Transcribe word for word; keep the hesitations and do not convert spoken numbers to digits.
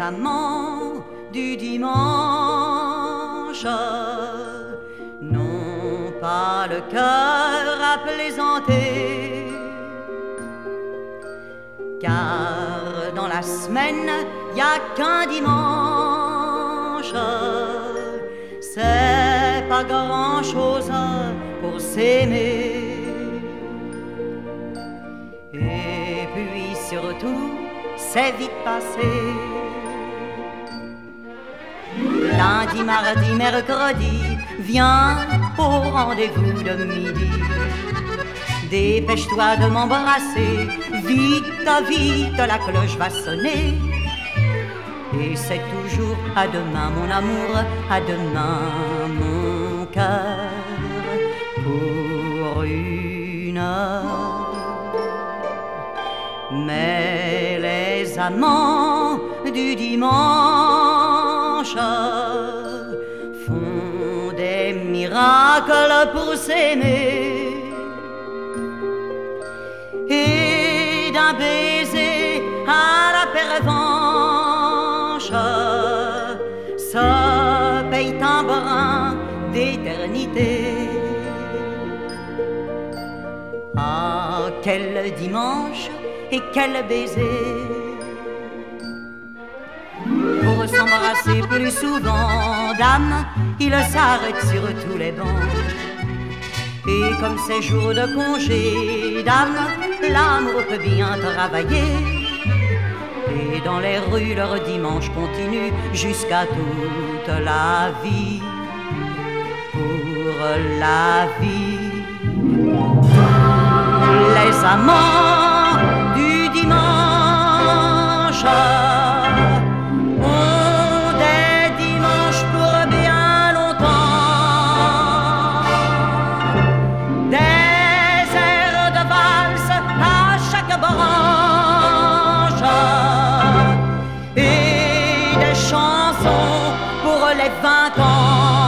amants du dimanche n'ont pas le cœur à plaisanter, car dans la semaine y a qu'un dimanche. C'est pas grand chose pour s'aimer. Et puis surtout c'est vite passé. Lundi, mardi, mercredi, viens au rendez-vous de midi. Dépêche-toi de m'embrasser, vite, vite, la cloche va sonner. Et c'est toujours à demain mon amour, à demain mon cœur, pour une heure. Mais les amants du dimanche font des miracles pour s'aimer, et d'un baiser à la pervenche se paye un brin d'éternité. Ah, quel dimanche et quel baiser, pour s'embrasser plus souvent, dame, il s'arrête sur tous les bancs. Et comme c'est jour de congé, dame, l'amour peut bien travailler. Et dans les rues, leur dimanche continue jusqu'à toute la vie, pour la vie. Les amants du dimanche ont des dimanches pour bien longtemps, des airs de valse à chaque branche, et des chansons pour les vingt ans.